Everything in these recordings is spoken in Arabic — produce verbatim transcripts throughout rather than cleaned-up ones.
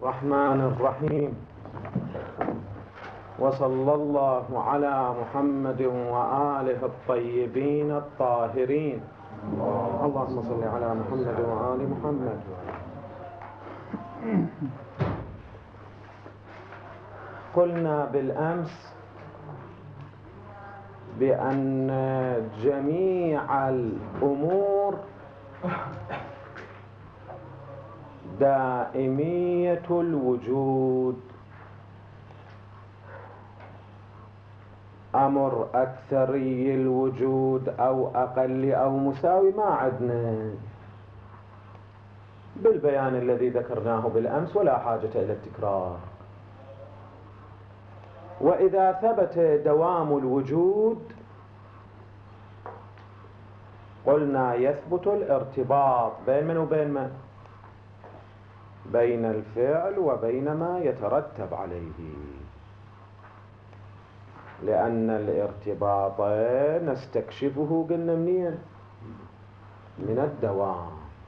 الرحمن الرحيم. وصلى الله على محمد وآله الطيبين الطاهرين. اللهم صل على محمد وآل محمد. قلنا بالأمس بأن جميع الأمور دائمية الوجود، أمر أكثري الوجود أو أقل أو مساوي ما عدنا، بالبيان الذي ذكرناه بالأمس ولا حاجة إلى التكرار. وإذا ثبت دوام الوجود قلنا يثبت الارتباط بين من وبين من؟ بين الفعل وبين ما يترتب عليه، لأن الارتباط نستكشفه قلنا منين؟ من الدوام.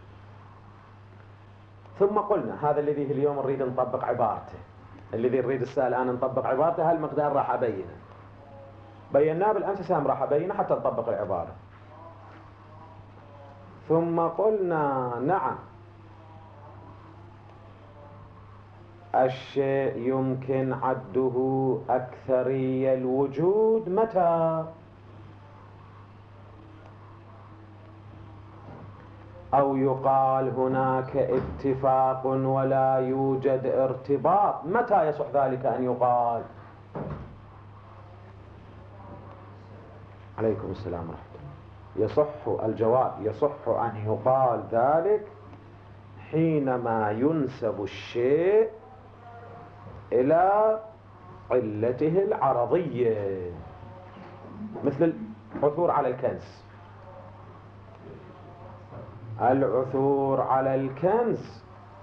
ثم قلنا هذا الذي اليوم نريد نطبق عبارته، الذي نريد الساعة الآن نطبق عبارته، هالمقدار راح أبينه، بيناه بالأمس سام راح أبينه حتى نطبق العبارة. ثم قلنا نعم الشيء يمكن عده أكثري الوجود متى؟ أو يقال هناك اتفاق ولا يوجد ارتباط، متى يصح ذلك أن يقال؟ عليكم السلام ورحمة الله. يصح الجواب، يصح أن يقال ذلك حينما ينسب الشيء إلى علته العرضية، مثل العثور على الكنز. العثور على الكنز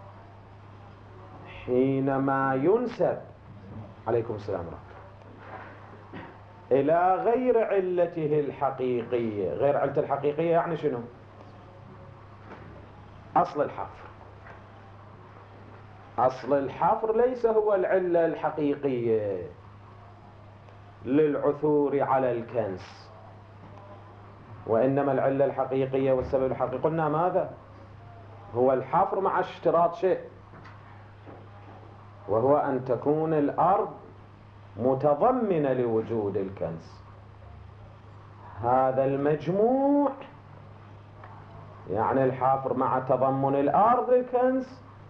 حينما ينسب، عليكم السلام ورحمة الله، إلى غير علته الحقيقية. غير علته الحقيقية يعني شنو؟ أصل الحفر. أصل الحفر ليس هو العلة الحقيقية للعثور على الكنز، وإنما العلة الحقيقية والسبب الحقيقي قلنا ماذا؟ هو الحفر مع اشتراط شيء، وهو أن تكون الأرض متضمنة لوجود الكنز. هذا المجموع يعني الحفر مع تضمن الأرض للكنز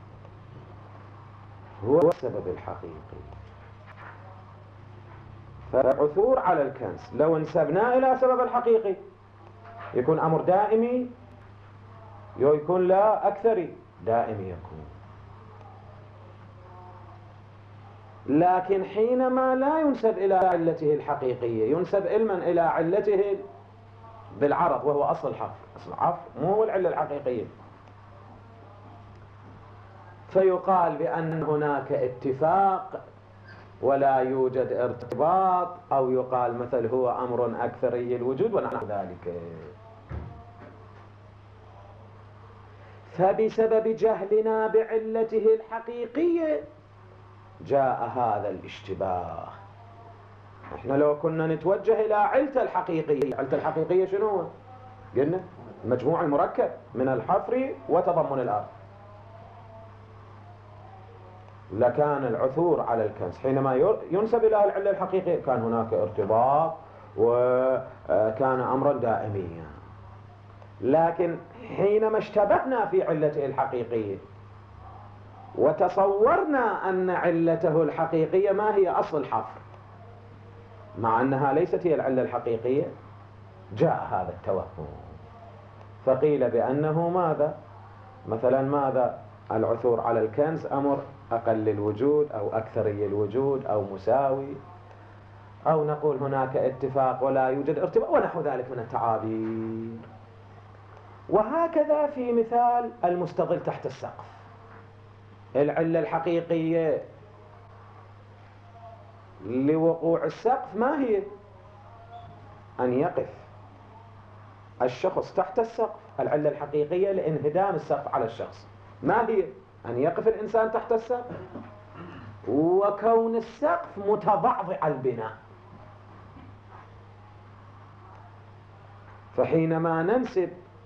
هو السبب الحقيقي. فالعثور على الكنز لو انسبناه إلى سبب الحقيقي يكون أمر دائمي، يكون لا أكثري، دائمي يكون. لكن حينما لا ينسب إلى علته الحقيقية، ينسب علما إلى علته بالعرض وهو أصل الحفر. أصل الحفر مو هو العلة الحقيقية، فيقال بأن هناك اتفاق ولا يوجد ارتباط، أو يقال مثل هو أمر أكثري الوجود ونحو ذلك. فبسبب جهلنا بعلته الحقيقية جاء هذا الاشتباه. احنا لو كنا نتوجه إلى علته الحقيقية، علته الحقيقية شنو هو؟ قلنا المجموع المركب من الحفر وتضمن الأرض، لكان العثور على الكنز حينما ينسب إلى العلة الحقيقية كان هناك ارتباط وكان أمرا دائميا. لكن حينما اشتبهنا في علته الحقيقية وتصورنا أن علته الحقيقية ما هي أصل الحفر مع أنها ليست هي العلة الحقيقية، جاء هذا التوهم. فقيل بأنه ماذا؟ مثلا ماذا؟ العثور على الكنز أمر أقل الوجود أو أكثري الوجود أو مساوي، أو نقول هناك اتفاق ولا يوجد ارتباط ونحو ذلك من التعابير. وهكذا في مثال المستظل تحت السقف، العلة الحقيقية لوقوع السقف ما هي؟ أن يقف الشخص تحت السقف. العلة الحقيقية لانهدام السقف على الشخص ما هي؟ أن يقف الإنسان تحت السقف، وكون السقف متضعضع البناء. فحينما ننسب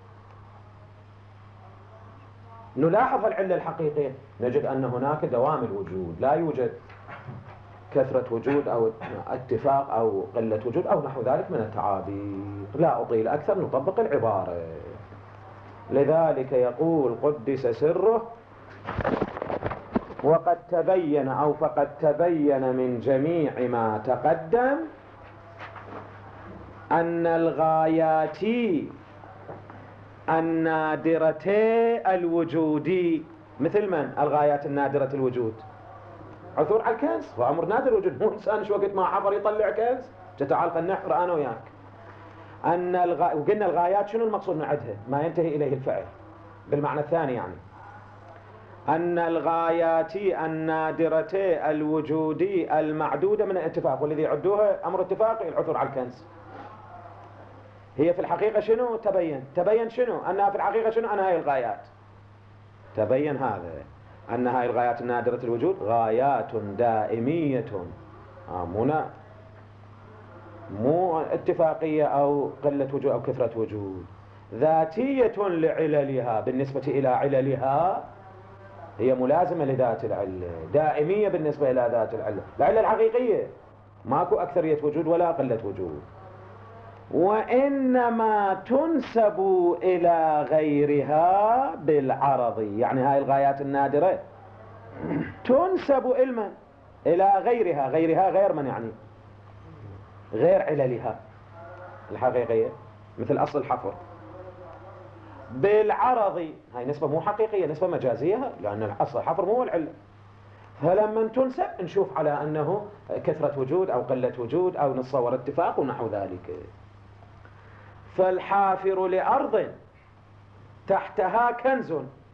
نلاحظ العلة الحقيقية، نجد أن هناك دوام الوجود، لا يوجد كثرة وجود أو اتفاق أو قلة وجود أو نحو ذلك من التعابير. لا أطيل أكثر، نطبق العبارة. لذلك يقول قدس سره: وقد تبين أو فقد تبين من جميع ما تقدم أن الغايات النادرة الوجود، مثل من الغايات النادرة الوجود؟ عثور على الكنز، هو أمر نادر الوجود، مو إنسان شو وقت ما حفر يطلع كنز. تعال خلينا نحفر أنا وياك. أن الغا... وقلنا الغايات شنو المقصود من عندها؟ ما ينتهي إليه الفعل بالمعنى الثاني، يعني أن الغايات النادرة الوجود المعدودة من الاتفاق، والذي يعدوها أمر اتفاقي العثور على الكنز. هي في الحقيقة شنو؟ تبين تبين شنو؟ أنها في الحقيقة شنو؟ أن هاي الغايات تبين هذا، أن هاي الغايات النادرة الوجود غايات دائمية، آه مو مو اتفاقية أو قلة وجود أو كثرة وجود، ذاتية لعللها، بالنسبة إلى عللها هي ملازمة لذات العلة، دائمية بالنسبة إلى ذات العلة، العلة الحقيقية ماكو أكثرية وجود ولا قلة وجود. وإنما تنسب إلى غيرها بالعرض، يعني هاي الغايات النادرة تنسب إلمن؟ إلى غيرها. غيرها غير من؟ يعني غير عللها الحقيقية، مثل أصل الحفر بالعرض. هاي نسبة مو حقيقية، نسبة مجازية، لأن أصل الحفر مو العلة. فلما تنسب نشوف على أنه كثرة وجود أو قلة وجود أو نتصور اتفاق ونحو ذلك. فالحافر لأرض تحتها كنز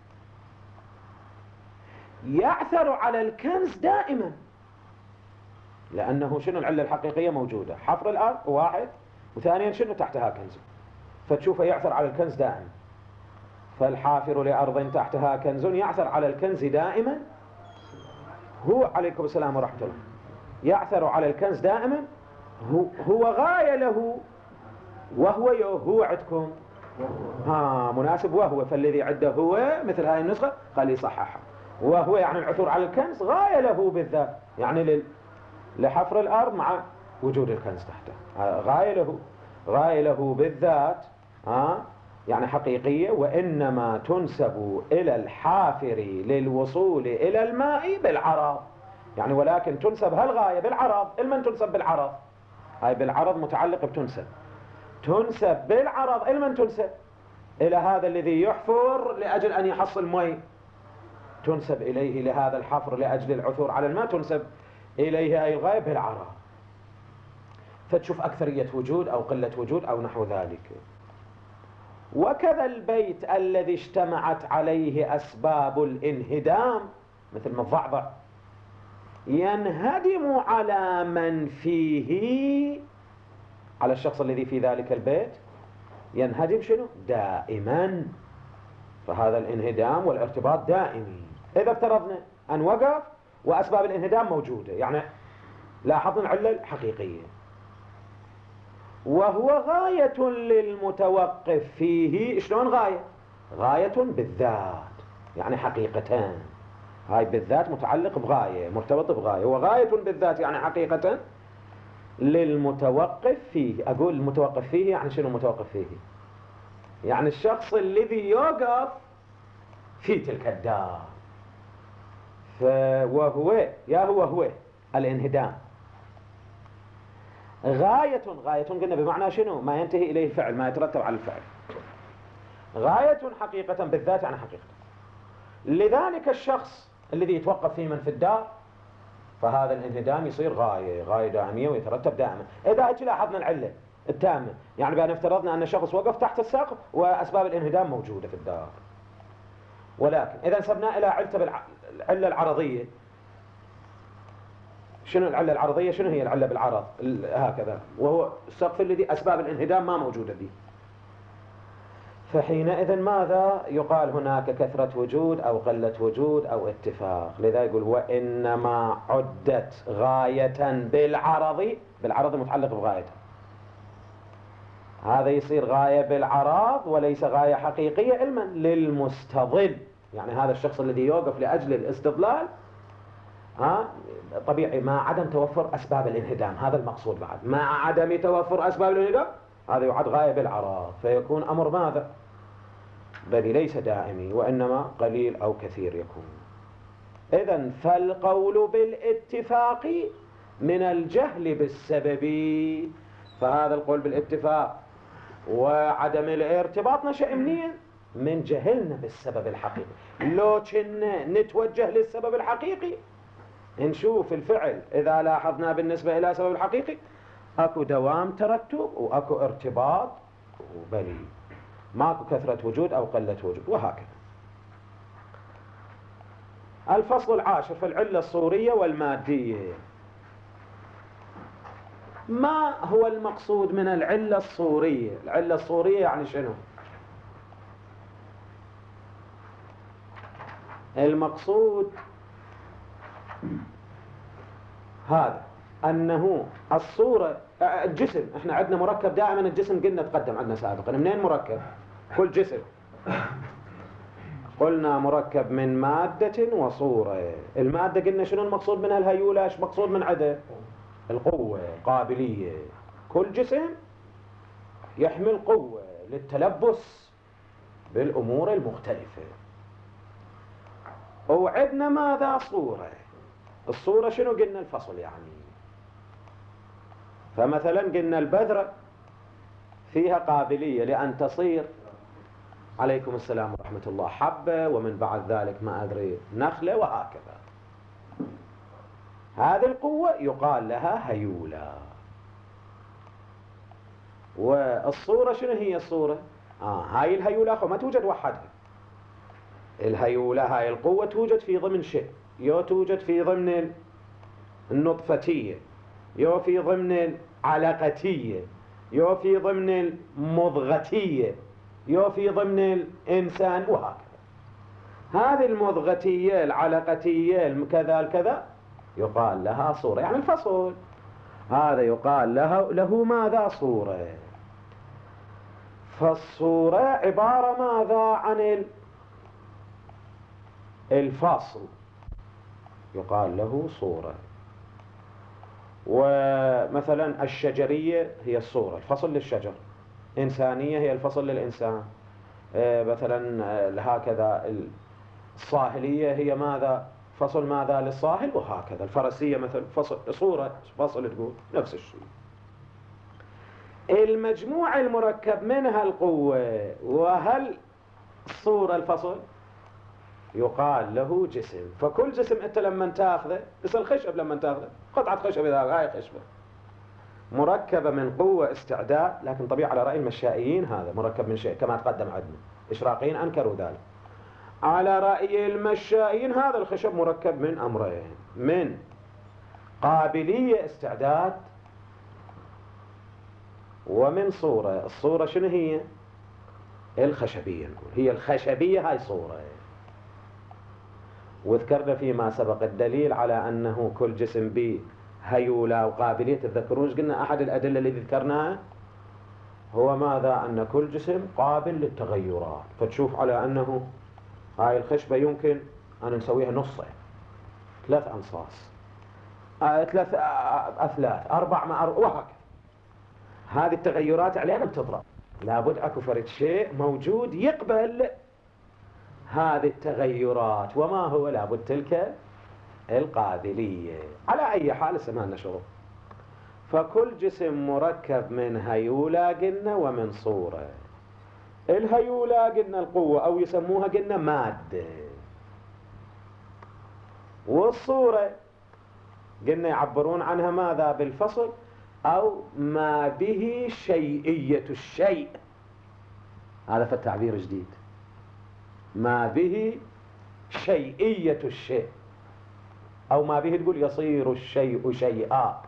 يعثر على الكنز دائما، لأنه شنو العلة الحقيقية موجودة، حفر الأرض واحد، وثانيا شنو تحتها كنز، فتشوفه يعثر على الكنز دائما. فالحافر لأرض تحتها كنز يعثر على الكنز دائما، هو عليكم السلام ورحمة الله، يعثر على الكنز دائما، هو, هو غاية له، وهو هو عندكم ها مناسب وهو، فالذي عنده هو مثل هاي النسخة قال يصححها، وهو يعني العثور على الكنز غاية له بالذات، يعني لل... لحفر الأرض مع وجود الكنز تحته، غاية له غاية له بالذات، ها يعني حقيقية. وإنما تنسب إلى الحافر للوصول إلى الماء بالعرض، يعني ولكن تنسب هالغاية بالعرض. المن تنسب بالعرض؟ هاي بالعرض متعلق بتنسب، تنسب بالعرض. المن تنسب؟ إلى هذا الذي يحفر لأجل أن يحصل ماء، تنسب إليه لهذا الحفر لأجل العثور على الماء، تنسب إليه أي الغاية بالعرض. فتشوف أكثرية وجود أو قلة وجود أو نحو ذلك. وكذا البيت الذي اجتمعت عليه أسباب الانهدام، مثل ما الضعضع، ينهدم على من فيه، على الشخص الذي في ذلك البيت، ينهدم شنو؟ دائما. فهذا الانهدام والارتباط دائمي. إذا افترضنا أن وقف وأسباب الانهدام موجودة، يعني لاحظنا العلة الحقيقية، وهو غاية للمتوقف فيه. شلون غاية؟ غاية بالذات، يعني حقيقتان. هاي بالذات متعلق بغاية، مرتبط بغاية، وغاية بالذات يعني حقيقة للمتوقف فيه. أقول المتوقف فيه يعني شنو المتوقف فيه؟ يعني الشخص الذي يوقف في تلك الدار. وهو يا هو هو الانهدام غاية. غاية قلنا بمعنى شنو؟ ما ينتهي إليه الفعل، ما يترتب على الفعل. غاية حقيقة بالذات يعني حقيقة. لذلك الشخص الذي يتوقف في من في الدار، فهذا الانهدام يصير غاية، غاية دائمية ويترتب دائما. إذا اجي لاحظنا العلة التامة، يعني بأن افترضنا أن شخص وقف تحت السقف وأسباب الانهدام موجودة في الدار، ولكن إذا نسبنا إلى علته بالعلة العرضية، شنو العلة العرضية؟ شنو هي العلة بالعرض؟ هكذا، وهو السقف الذي أسباب الانهدام ما موجودة فيه. فحينئذ ماذا يقال؟ هناك كثرة وجود أو قلة وجود أو اتفاق. لذا يقول وإنما عدت غاية بالعرض، بالعرض متعلق بغايته، هذا يصير غاية بالعرض وليس غاية حقيقية علما للمستظل. يعني هذا الشخص الذي يوقف لأجل الاستظلال ها طبيعي مع عدم توفر أسباب الانهدام، هذا المقصود بعد، مع عدم توفر أسباب الانهدام هذا يعد غاية بالعرض، فيكون أمر ماذا؟ بل ليس دائمي وإنما قليل أو كثير يكون. إذن فالقول بالاتفاق من الجهل بالسبب، فهذا القول بالاتفاق وعدم الارتباط نشأ منين؟ من جهلنا بالسبب الحقيقي. لو كنا نتوجه للسبب الحقيقي نشوف الفعل إذا لاحظنا بالنسبة إلى سبب الحقيقي أكو دوام ترتب وأكو ارتباط وبلي، ماكو كثرة وجود أو قلة وجود وهكذا. الفصل العاشر في العلة الصورية والمادية. ما هو المقصود من العلة الصورية؟ العلة الصورية يعني شنو؟ المقصود هذا أنه الصورة الجسم، احنا عندنا مركب دائما، الجسم قلنا تقدم عندنا سابقا، منين مركب؟ كل جسم قلنا مركب من مادة وصورة. المادة قلنا شنو المقصود منها؟ الهيولة. ايش مقصود من عدة؟ القوة، قابلية. كل جسم يحمل قوة للتلبس بالأمور المختلفة. وعدنا ماذا؟ صورة. الصورة شنو قلنا؟ الفصل يعني. فمثلا قلنا البذرة فيها قابلية لأن تصير، عليكم السلام ورحمة الله، حبة، ومن بعد ذلك ما أدري نخلة وهكذا. هذه القوة يقال لها هيولة. والصورة شنو هي الصورة؟ آه هاي الهيولة أخو ما توجد وحدها. الهيولة هاي القوة توجد في ضمن شيء، يو توجد في ضمن النطفتية، يو في ضمن العلقتية، يو في ضمن المضغتية، يو في ضمن الإنسان وهكذا. هذه المضغتية العلقتية كذا الكذا يقال لها صورة. يعني الفصل هذا يقال له, له ماذا؟ صورة. فالصورة عبارة ماذا؟ عن الفصل يقال له صورة. ومثلا الشجرية هي الصورة، الفصل للشجر. إنسانية هي الفصل للإنسان. مثلا هكذا الصاهلية هي ماذا؟ فصل ماذا؟ للصاهل وهكذا. الفرسية مثل فصل صورة، فصل تقول نفس الشيء. المجموع المركب منها القوة وهل الصورة الفصل يقال له جسم. فكل جسم انت لما تاخذه، بس الخشب لما تاخذه قطعة خشب، إذا هاي خشبة مركبة من قوة استعداد، لكن طبيعي على رأي المشائيين هذا مركب من شيء كما تقدم عندنا، إشراقيين أنكروا ذلك. على رأي المشائيين هذا الخشب مركب من أمرين، من قابلية استعداد ومن صورة. الصورة شنو هي؟ الخشبية. نقول هي الخشبية هاي صورة. وذكرنا فيما سبق الدليل على أنه كل جسم به هيولة وقابلية. تذكرون قلنا أحد الأدلة اللي ذكرناها هو ماذا؟ أن كل جسم قابل للتغيرات. فتشوف على أنه هاي الخشبة يمكن أن نسويها نصين، ثلاث أنصاص، آه، ثلاث آه، أثلاث، أربع مع أربع وهكذا. هذه التغيرات علينا بتطرأ، لابد أكو فرد شيء موجود يقبل هذه التغيرات. وما هو؟ لابد تلك القابلية. على أي حال اسمها لنا شروط. فكل جسم مركب من هيولة قلنا ومن صورة. الهيولة قلنا القوة أو يسموها قلنا مادة، والصورة قلنا يعبرون عنها ماذا؟ بالفصل أو ما به شيئية الشيء. هذا في التعبير جديد، ما به شيئية الشيء، أو ما به تقول يصير الشيء شيئا.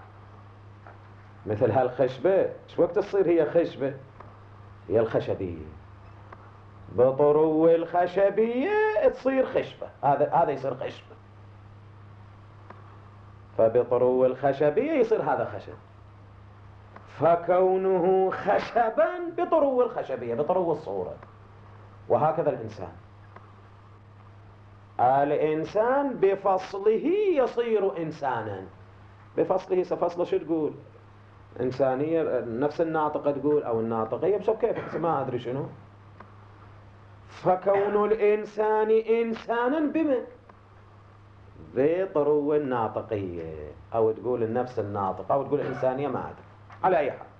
مثل هالخشبة، ايش وقت تصير هي خشبة؟ هي الخشبية. بطرو الخشبية تصير خشبة، هذا هذا يصير خشبة. فبطرو الخشبية يصير هذا خشب، فكونه خشبا بطرو الخشبية، بطرو الصورة. وهكذا الإنسان، الإنسان بفصله يصير إنسانا. بفصله، سفصله شو تقول؟ إنسانية، نفس الناطقة تقول أو الناطقية، بس كيف ما أدري شنو. فكون الإنسان إنسانا بمن؟ بطرو الناطقية، أو تقول النفس الناطقة، أو تقول الإنسانية، ما أدري، على أي حال.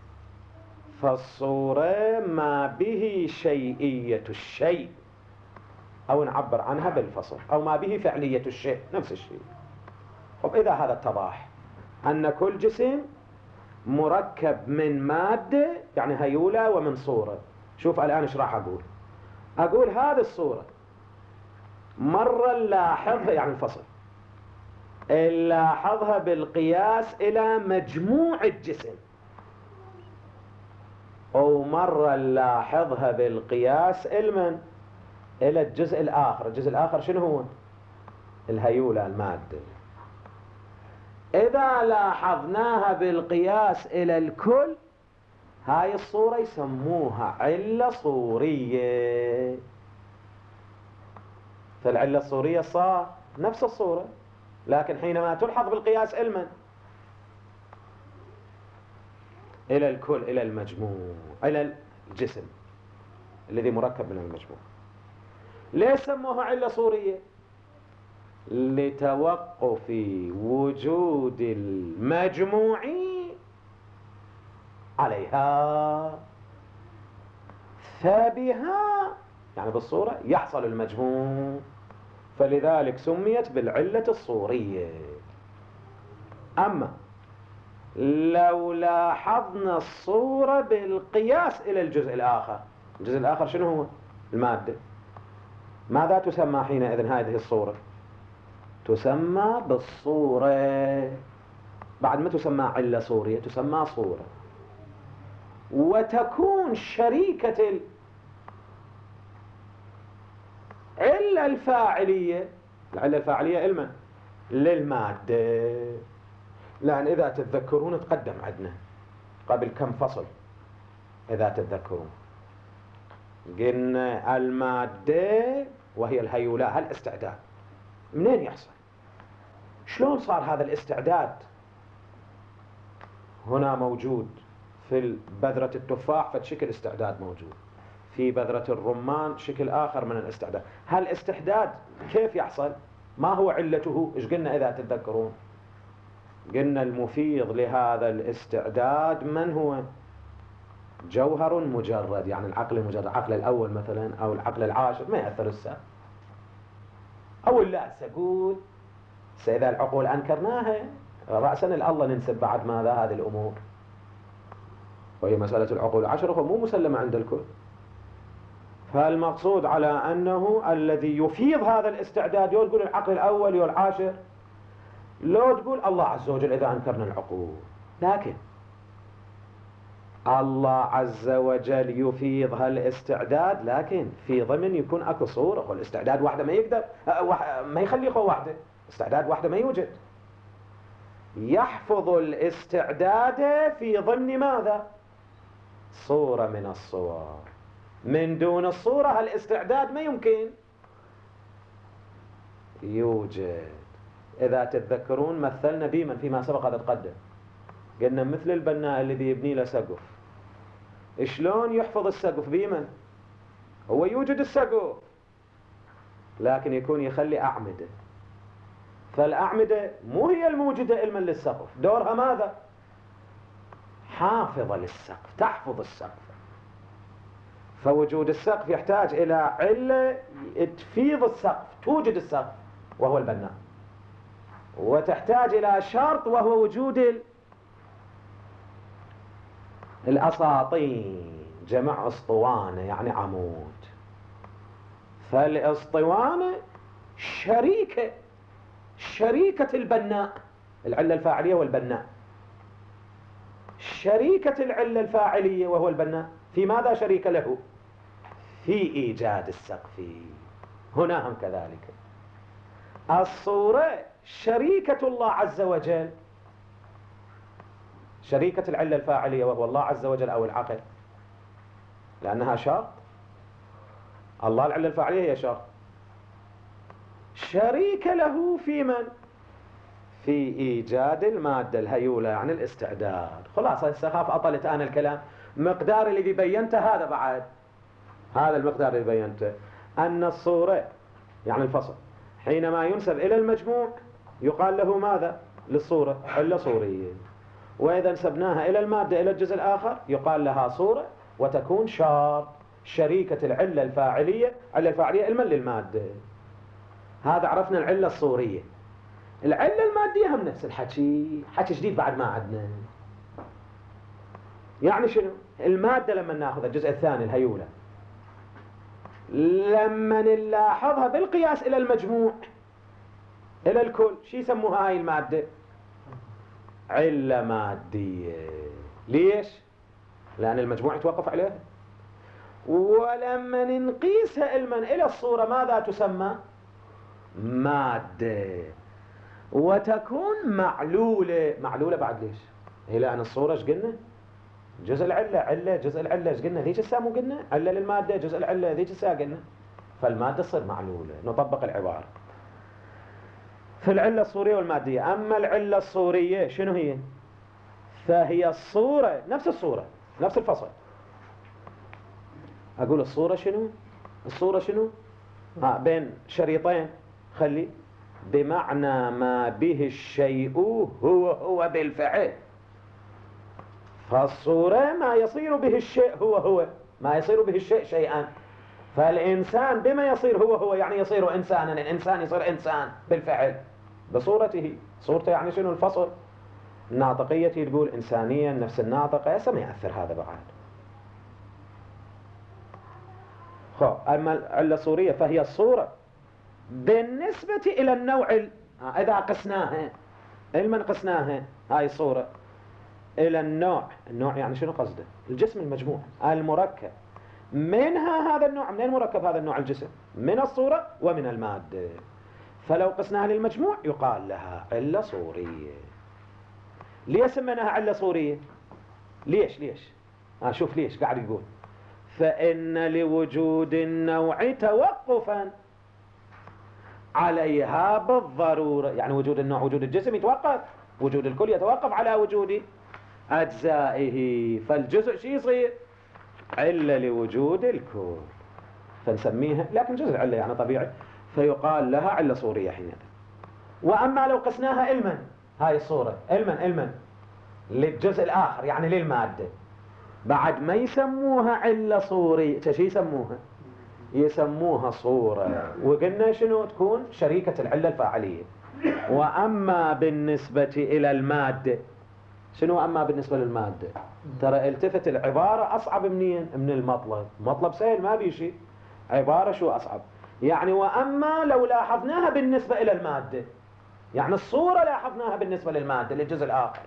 فالصورة ما به شيئية الشيء، أو نعبر عنها بالفصل، أو ما به فعلية الشيء، نفس الشيء. طب إذا هذا اتضح أن كل جسم مركب من مادة، يعني هيولة، ومن صورة. شوف الآن إيش راح أقول. أقول هذه الصورة مرة نلاحظها، يعني الفصل نلاحظها بالقياس إلى مجموع الجسم، أو مرة نلاحظها بالقياس إلى إلى الجزء الآخر. الجزء الآخر شنو هو؟ الهيولة، المادة. إذا لاحظناها بالقياس إلى الكل، هاي الصورة يسموها علة صورية. فالعلة الصورية صار نفس الصورة، لكن حينما تلحظ بالقياس إلى إلى الكل، إلى المجموع، إلى الجسم الذي مركب من المجموع. ليه سموها علة صورية؟ لتوقف وجود المجموع عليها، فبها يعني بالصورة يحصل المجموع، فلذلك سميت بالعلة الصورية. أما لو لاحظنا الصورة بالقياس إلى الجزء الآخر، الجزء الآخر شنو هو؟ المادة. ماذا تسمى حينئذ هذه الصورة؟ تسمى بالصورة، بعد ما تسمى علة صورية تسمى صورة. وتكون شريكة العلة الفاعلية، العلة الفاعلية إلمن؟ للمادة. لأن إذا تتذكرون تقدم عندنا قبل كم فصل، إذا تتذكرون قلنا المادة وهي الهيولة، هالاستعداد منين يحصل؟ شلون صار هذا الاستعداد هنا موجود؟ في بذرة التفاح فشكل استعداد موجود، في بذرة الرمان شكل آخر من الاستعداد. هالاستعداد كيف يحصل؟ ما هو علته؟ إيش قلنا إذا تتذكرون؟ قلنا المفيض لهذا الاستعداد من هو؟ جوهر مجرد، يعني العقل المجرد، العقل الأول مثلا أو العقل العاشر ما يأثر السا. أو لا سأقول سإذا العقول أنكرناها رأسا الله ننسب بعد ماذا هذه الأمور، وهي مسألة العقول العشر هو مو مسلمة عند الكل. فالمقصود على أنه الذي يفيض هذا الاستعداد، يو تقول العقل الأول يو العاشر، لو تقول الله عز وجل إذا أنكرنا العقول، لكن الله عز وجل يفيض هالاستعداد، لكن في ضمن يكون أكو صورة. والاستعداد واحدة ما يقدر ما يخلي خو واحدة، استعداد واحدة ما يوجد. يحفظ الاستعداد في ضمن ماذا؟ صورة من الصور. من دون الصورة هالاستعداد ما يمكن يوجد. إذا تتذكرون مثلنا بمن فيما سبق هذا تقدم، قلنا مثل البناء الذي يبني له سقف، شلون يحفظ السقف؟ بمن؟ هو يوجد السقف لكن يكون يخلي أعمدة، فالأعمدة مو هي الموجودة علما للسقف، دورها ماذا؟ حافظة للسقف، تحفظ السقف. فوجود السقف يحتاج إلى علة تفيض السقف، توجد السقف وهو البناء، وتحتاج إلى شرط وهو وجود الأساطين، جمع أسطوانة يعني عمود. فالأسطوانة شريكة شريكة البناء، العلة الفاعلية والبناء، شريكة العلة الفاعلية وهو البناء. في ماذا شريك له؟ في إيجاد السقف. هنا هم كذلك الصورة شريكة الله عز وجل، شريكة العلة الفاعلية وهو الله عز وجل أو العقل، لأنها شرط. الله العلة الفاعلية هي شرط، شريك له في من؟ في إيجاد المادة الهيولة، يعني الاستعداد. خلاص استخاف أطلت أنا الكلام. مقدار اللي بينته هذا بعد، هذا المقدار اللي بينته، أن الصورة يعني الفصل حينما ينسب إلى المجموع يقال له ماذا؟ للصورة علة صورية. وإذا نسبناها إلى المادة إلى الجزء الآخر يقال لها صورة، وتكون شرط شريكة العلة الفاعلية، علة الفاعلية علما للمادة. هذا عرفنا العلة الصورية. العلة المادية هم نفس الحكي، حكي جديد بعد ما عندنا. يعني شنو؟ المادة لما ناخذ الجزء الثاني الهيولة، لما نلاحظها بالقياس إلى المجموع إلى الكل، شو يسموها هاي المادة؟ علة مادية. ليش؟ لأن المجموع يتوقف عليها. ولما نقيسها علما إلى الصورة ماذا تسمى؟ مادة. وتكون معلولة. معلولة بعد ليش؟ إلى أن الصورة ايش قلنا؟ جزء العلة، علة جزء العلة ايش قلنا؟ ذيك الساعة مو قلنا؟ علة للمادة جزء العلة ذيك الساعة قلنا. فالمادة تصير معلولة. نطبق العبارة في العلة الصورية والمادية. أما العلة الصورية شنو هي؟ فهي الصورة نفس الصورة نفس الفصل. أقول الصورة شنو؟ الصورة شنو؟ ها بين شريطين، خلي بمعنى ما به الشيء هو هو بالفعل. فالصورة ما يصير به الشيء هو هو، ما يصير به الشيء شيئا. فالإنسان بما يصير هو هو، يعني يصير إنسانا. الإنسان يصير إنسان بالفعل بصورته. صورته يعني شنو؟ الفصل. الناطقية تقول إنسانيا نفس الناطقة، هسه ما يأثر هذا بعد. خب أما العلة الصورية فهي الصورة بالنسبة إلى النوع ال... إذا قسناها، علما قسناها هاي الصورة إلى النوع. النوع يعني شنو قصده؟ الجسم المجموع المركب منها. هذا النوع منين مركب هذا النوع؟ الجسم من الصورة ومن المادة. فلو قسناها للمجموع يقال لها علة صورية. ليش سميناها علة صورية؟ ليش ليش؟ آه شوف ليش قاعد يقول فإن لوجود النوع توقفا عليها بالضرورة. يعني وجود النوع، وجود الجسم يتوقف، وجود الكل يتوقف على وجود أجزائه. فالجزء شي يصير؟ علة لوجود الكل، فنسميها لكن جزء العلة يعني طبيعي، فيقال لها علة صورية حينئذ. وأما لو قسناها علما، هاي الصورة علما علما للجزء الآخر يعني للمادة، بعد ما يسموها علة صورية. شو يسموها؟ يسموها صورة. وقلنا شنو تكون؟ شريكة العلة الفاعلية. وأما بالنسبة إلى المادة شنو؟ أما بالنسبة للمادة ترى التفت العبارة أصعب منين؟ من المطلب. مطلب سهل ما بيه شيء، عبارة شو أصعب؟ يعني وأما لو لاحظناها بالنسبة إلى المادة، يعني الصورة لاحظناها بالنسبة للمادة للجزء الآخر،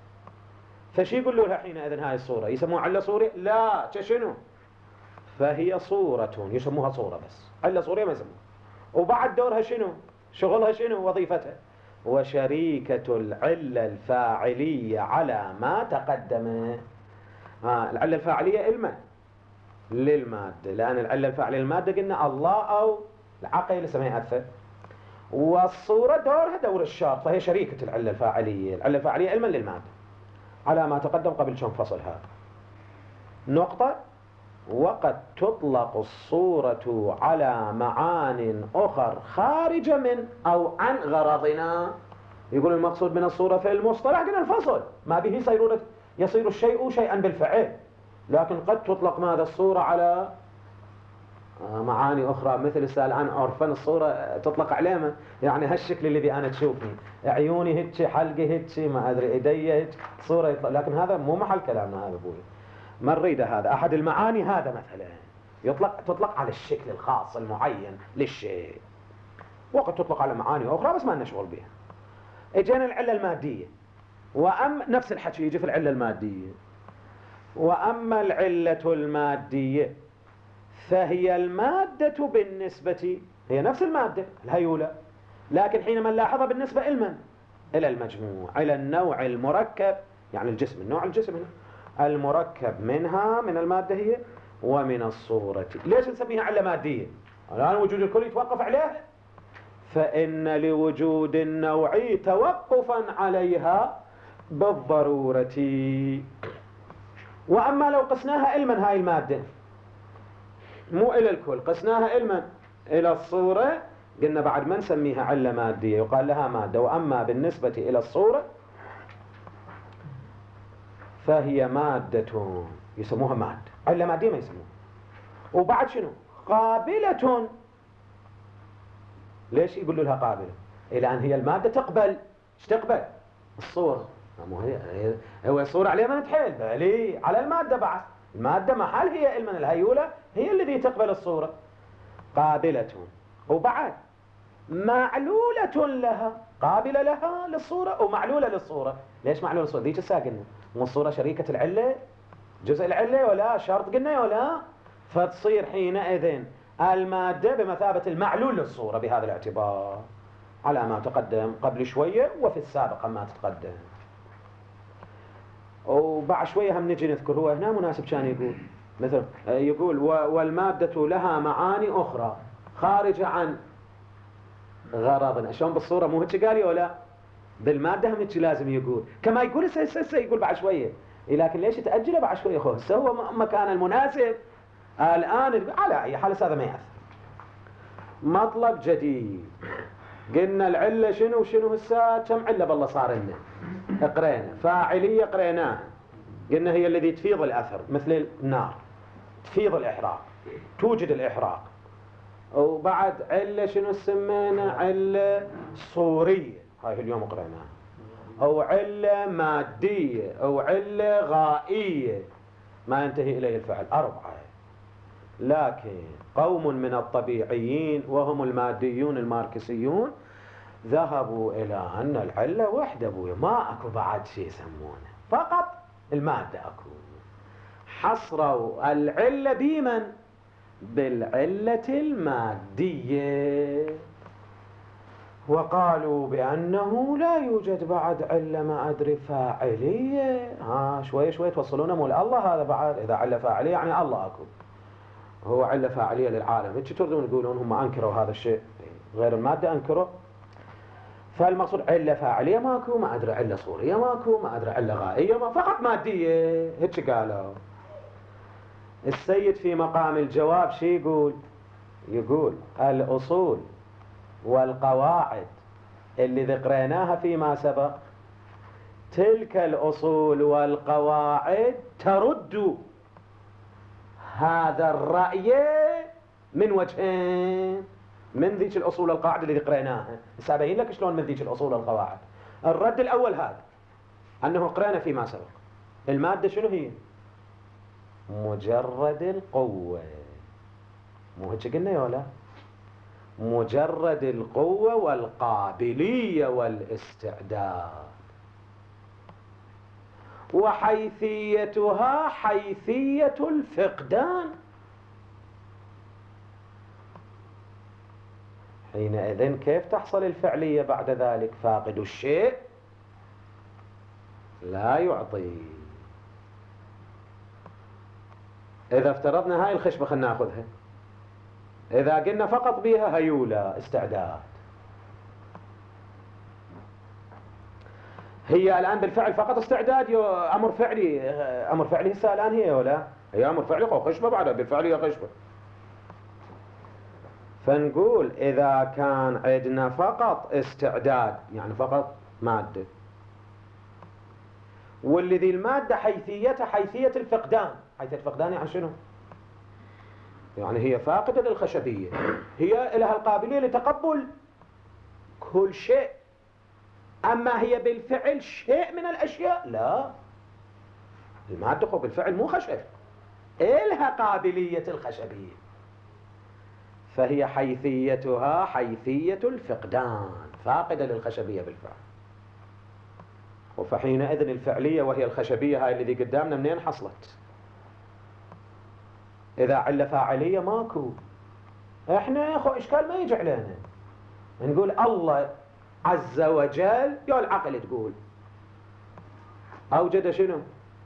فشي يقولوا لها حينئذ هاي الصورة؟ يسموها علة صورية؟ لا، شنو؟ فهي صورة، يسموها صورة بس، علة صورية ما يسموها. وبعد دورها شنو؟ شغلها شنو؟ وظيفتها وشريكة العلة الفاعلية على ما تقدم. آه العلة الفاعلية علما للمادة، لأن العلة الفاعلية للمادة قلنا الله أو العقل لسه ما يأثر. والصورة دورها دور الشرط، فهي شريكة العلة الفاعلية. العلة الفاعلية علما للمادة على ما تقدم قبل كم فصل. هذا نقطة. وقد تطلق الصورة على معان أخر خارجة من أو عن غرضنا. يقول المقصود من الصورة في المصطلح قلنا الفصل ما به صيرورة، يصير الشيء شيئا بالفعل. لكن قد تطلق ماذا الصورة على معاني أخرى، مثل الآن عرفان الصورة تطلق علامة، يعني هالشكل الذي أنا تشوفني، عيوني هيك، حلقي هيك، ما أدري إيدي هيك، صورة يطلق. لكن هذا مو محل كلامنا، هذا أبوي ما نريده. هذا أحد المعاني، هذا مثلا يطلق تطلق على الشكل الخاص المعين للشيء. وقد تطلق على معاني أخرى بس ما لنا شغل بها. اجينا العلة المادية، وأم نفس الحكي يجي في العلة المادية. وأما العلة المادية فهي المادة بالنسبة هي نفس المادة الهيولة، لكن حينما نلاحظها بالنسبة إلى من؟ إلى المجموع، إلى النوع المركب، يعني الجسم، النوع الجسم هنا المركب منها، من المادة هي ومن الصورة. ليش نسميها علة مادية؟ الآن وجود الكل يتوقف عليه، فإن لوجود النوع توقفا عليها بالضرورة. وأما لو قسناها علما هاي المادة مو إلى الكل، قسناها علما إلى الصورة، قلنا بعد ما نسميها علة مادية، يقال لها مادة. وأما بالنسبة إلى الصورة فهي مادة، يسموها مادة، علة مادية ما يسموها. وبعد شنو؟ قابلة. ليش يقولوا لها قابلة؟ إلى أن هي المادة تقبل. ايش تقبل؟ الصورة. مو هي هو الصورة عليها ما نتحيل، بل على المادة بعد. المادة محل هي علما الهيولة هي الذي تقبل الصورة. قابلة. وبعد معلولة لها، قابلة لها للصورة ومعلولة للصورة. ليش معلولة للصورة؟ ذيك الساعة قلنا مو الصورة شريكة العلة، جزء العلة ولا شرط قلنا ولا، فتصير حينئذ المادة بمثابة المعلول للصورة بهذا الاعتبار، على ما تقدم قبل شوية وفي السابق ما تتقدم. وبعد شوية هم نجي نذكر، هو هنا مناسب كان يقول مثل يقول والمادة لها معاني أخرى خارجة عن غرضنا. شلون بالصورة مو هيك قال ولا؟ بالمادة هم هيك لازم يقول، كما يقول هسه هسه يقول بعد شوية. لكن ليش تأجله بعد شوية؟ خو هسه هو مكان المناسب الآن. على أي حال هذا ما يأثر. مطلب جديد، قلنا العلة شنو وشنو هسه؟ كم علة بالله صار لنا؟ قرينا فاعلية، قريناها، قلنا هي الذي تفيض الأثر مثل النار، تفيض الإحراق، توجد الإحراق. وبعد علة شنو سمينا؟ علة صورية، هاي اليوم قريناها. أو علة مادية، أو علة غائية ما ينتهي إليه الفعل، أربعة. لكن قوم من الطبيعيين وهم الماديون الماركسيون ذهبوا إلى أن العلة وحدة أبويا، ما أكو بعد شيء يسمونه، فقط المادة أكو. حصروا العلة بمن؟ بالعلة المادية. وقالوا بأنه لا يوجد بعد علة ما أدري فاعلية. ها شوية شوية توصلون مول الله هذا بعد، إذا علة فاعلية يعني الله أكو، هو علة فاعلية للعالم. هيك تردون يقولون هم أنكروا هذا الشيء، غير المادة أنكروا. فالمقصود علة فاعلية ماكو، ما أدري علة صورية ماكو، ما أدري علة غائية ما، فقط مادية. هيك قالوا. السيد في مقام الجواب شي يقول؟ يقول الأصول والقواعد اللي ذكرناها فيما سبق، تلك الأصول والقواعد ترد هذا الرأي من وجهين. من ذيك الأصول والقواعد اللي ذكرناها، سأبين لك شلون من ذيك الأصول والقواعد. الرد الأول هذا أنه قرأنا فيما سبق المادة شنو هي؟ مجرد القوة. مو هيك قلنا يا ولا؟ مجرد القوة والقابلية والاستعداد، وحيثيتها حيثية الفقدان. حينئذ كيف تحصل الفعلية بعد ذلك؟ فاقد الشيء لا يعطي. إذا افترضنا هاي الخشبة خلنا ناخذها، إذا قلنا فقط بها هيولة استعداد، هي الآن بالفعل فقط استعداد، أمر فعلي. أمر فعلي هسه الآن هي ولا؟ هي أمر فعلي أو خشبة بعدها بالفعل هي خشبة. فنقول إذا كان عندنا فقط استعداد يعني فقط مادة، والذي المادة حيثيتها حيثية الفقدان. حيثية الفقدان يعني شنو؟ يعني هي فاقدة للخشبية، هي لها القابلية لتقبل كل شيء. أما هي بالفعل شيء من الأشياء لا، المادة بالفعل مو خشب، إلها قابلية الخشبية، فهي حيثيتها حيثية الفقدان، فاقدة للخشبية بالفعل. وفحينئذ الفعلية وهي الخشبية هاي الذي قدامنا منين حصلت؟ إذا علة فاعلية ماكو. إحنا يا أخو إشكال ما يجي علينا نقول الله عز وجل، يا العقل تقول أوجد شنو؟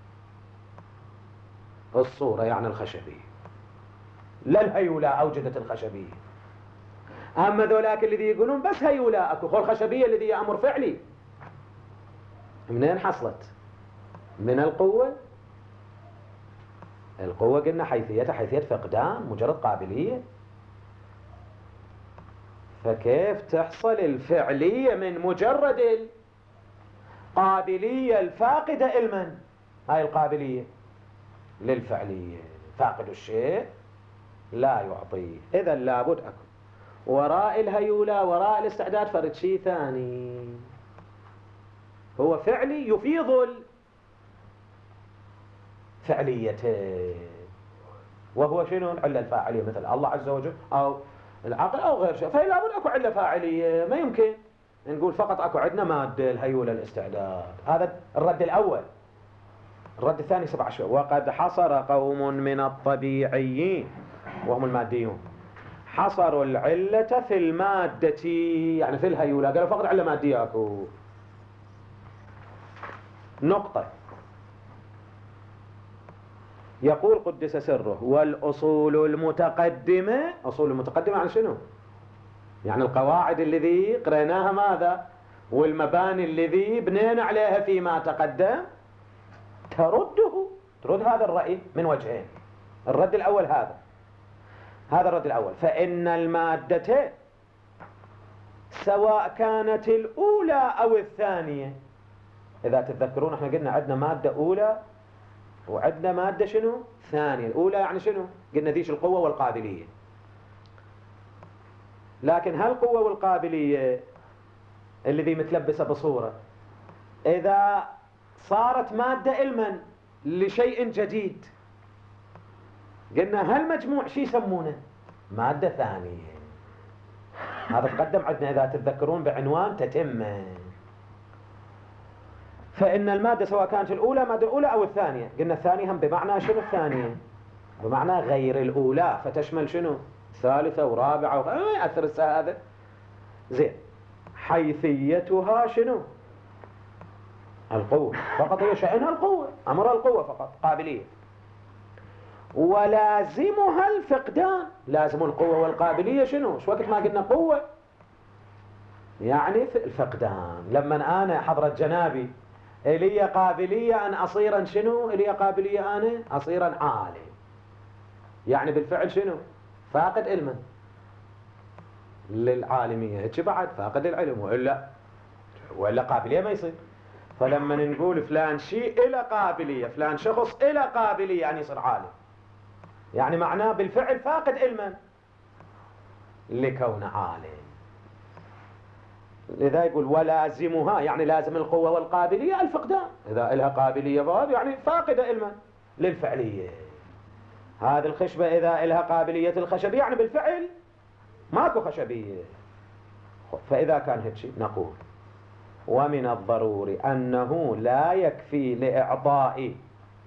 الصورة يعني الخشبية، لا الهيولاء أوجدت الخشبية. أما ذولاك الذي يقولون بس هيولاء أكو، هو الخشبية الذي هي أمر فعلي منين حصلت؟ من القوة. القوة قلنا حيثيتها حيثية فقدان، مجرد قابلية. فكيف تحصل الفعلية من مجرد القابلية الفاقدة المن؟ هاي القابلية للفعلية، فاقد الشيء لا يعطيه. إذا لابد أكو وراء الهيولة وراء الاستعداد فرد شيء ثاني هو فعلي يفيض الفعليته، وهو شنو؟ العلة الفاعلية مثل الله عز وجل أو العقل أو غير شيء. فلا بد أكو علة فاعلية، ما يمكن نقول فقط أكو عندنا مادة الهيولة الاستعداد. هذا الرد الأول. الرد الثاني سبع شوي. وقد حصر قوم من الطبيعيين وهم الماديون، حصروا العلة في المادة يعني في الهيولة، قالوا فقط علة مادية أكو. نقطة. يقول قدس سره: والأصول المتقدمة. أصول المتقدمة عن شنو؟ يعني القواعد الذي قريناها ماذا؟ والمباني الذي بنينا عليها فيما تقدم ترده، ترد هذا الرأي من وجهين. الرد الأول هذا هذا الرد الأول، فإن المادة سواء كانت الأولى أو الثانية. إذا تتذكرون احنا قلنا عندنا مادة أولى وعندنا مادة شنو؟ ثانية. الأولى يعني شنو؟ قلنا ذيش القوة والقابلية. لكن هالقوة والقابلية الذي متلبسة بصورة إذا صارت مادة علما لشيء جديد، قلنا هالمجموع شي يسمونه؟ مادة ثانية. هذا تقدم عندنا إذا تتذكرون بعنوان تتمة. فإن المادة سواء كانت الأولى مادة الأولى أو الثانية، قلنا الثانية هم بمعنى شنو الثانية؟ بمعنى غير الأولى، فتشمل شنو؟ ثالثة ورابعة وخ... ما يأثر الساعة هذا. زين. حيثيتها شنو؟ القوة فقط، هي شأنها القوة، أمرها القوة فقط، قابلية. ولازمها الفقدان. لازم القوة والقابلية شنو؟ شو وقت ما قلنا قوة يعني في الفقدان. لما أنا حضرة جنابي إلي قابلية أن أصيرا شنو؟ إلي قابلية أنا أصيرا عالم، يعني بالفعل شنو؟ فاقد علما للعالمية، هيك بعد فاقد العلم، وإلا وإلا قابلية ما يصير. فلما نقول فلان شيء إلى قابلية، فلان شخص إلى قابلية يعني يصير عالم، يعني معناه بالفعل فاقد علما لكون عالم. لذا يقول ولازمها، يعني لازم القوة والقابلية الفقدان. إذا إلها قابلية باب يعني فاقدة علما للفعلية. هذه الخشبة إذا إلها قابلية الخشبية يعني بالفعل ماكو خشبية. فإذا كان هيك شيء نقول ومن الضروري أنه لا يكفي لإعطاء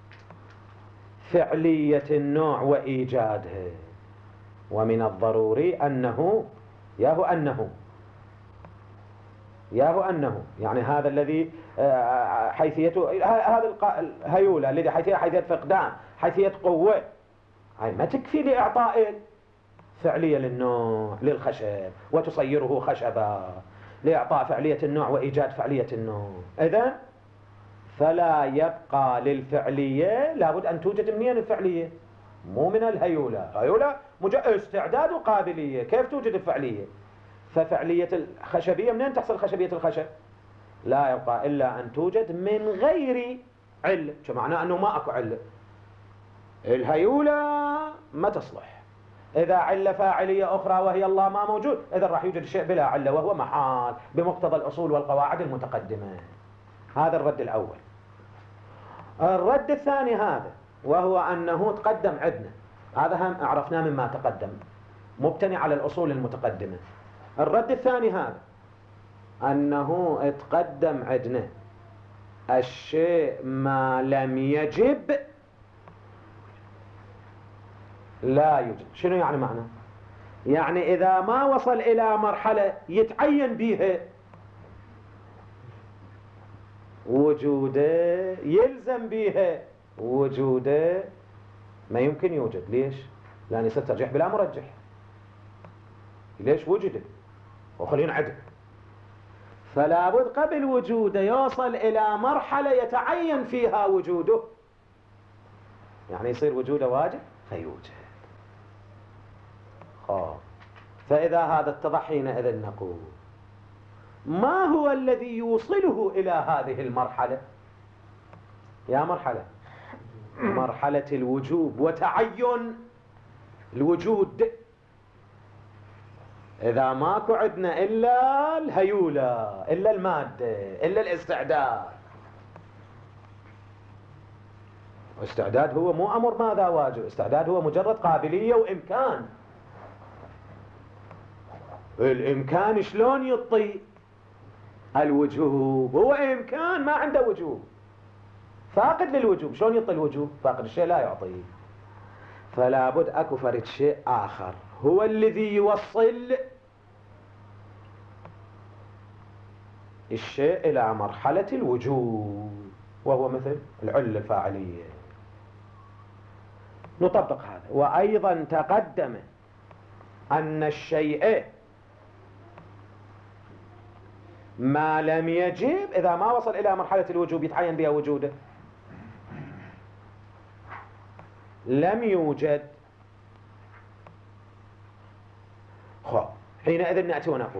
فعلية النوع وإيجادها. ومن الضروري أنه ياهو أنه ياهو أنه يعني هذا الذي حيثيته هذا الهيولة الذي حيثية حيثية فقدان، حيثية قوة، هاي ما تكفي لإعطاء فعلية للنوع للخشب وتصيره خشبا، لإعطاء فعلية النوع وإيجاد فعلية النوع. إذن فلا يبقى للفعلية، لابد أن توجد منين الفعلية؟ مو من الهيولة. الهيولة مجرد استعداد وقابلية، كيف توجد الفعلية؟ ففعلية الخشبية منين تحصل خشبية الخشب؟ لا يبقى إلا أن توجد من غير علة، معناه أنه ما أكو علة. الهيولة ما تصلح. إذا علة فاعلية أخرى وهي الله ما موجود، إذا راح يوجد شيء بلا علة وهو محال بمقتضى الأصول والقواعد المتقدمة. هذا الرد الأول. الرد الثاني هذا وهو أنه تقدم عندنا، هذا هم عرفناه مما تقدم، مبتني على الأصول المتقدمة. الرد الثاني هذا أنه تقدم عندنا الشيء ما لم يجب لا يوجد. شنو يعني معنى؟ يعني إذا ما وصل إلى مرحلة يتعين بيها وجوده، يلزم بيها وجوده، ما يمكن يوجد. ليش؟ لأن يصير ترجيح بلا مرجح. ليش وجده وخلينا عدل؟ فلا بد قبل وجوده يوصل إلى مرحلة يتعين فيها وجوده، يعني يصير وجوده واجب فيوجد. خب فإذا هذا اتضح حينئذ نقول ما هو الذي يوصله إلى هذه المرحلة؟ يا مرحلة مرحلة الوجوب وتعين الوجود. إذا ماكو عندنا إلا الهيولة، إلا المادة، إلا الاستعداد. واستعداد هو مو أمر ماذا واجب، استعداد هو مجرد قابلية وإمكان. الإمكان شلون يطي؟ الوجوب هو إمكان ما عنده وجوب، فاقد للوجوب. شلون يطي الوجوب؟ فاقد الشيء لا يعطيه. فلا بد أكو فرد شيء آخر هو الذي يوصل الشيء إلى مرحلة الوجوب، وهو مثل العلة الفاعلية. نطبق هذا. وأيضا تقدم أن الشيء ما لم يجب إذا ما وصل إلى مرحلة الوجوب يتعين بها وجوده لم يوجد. خب حينئذ نأتي ونقول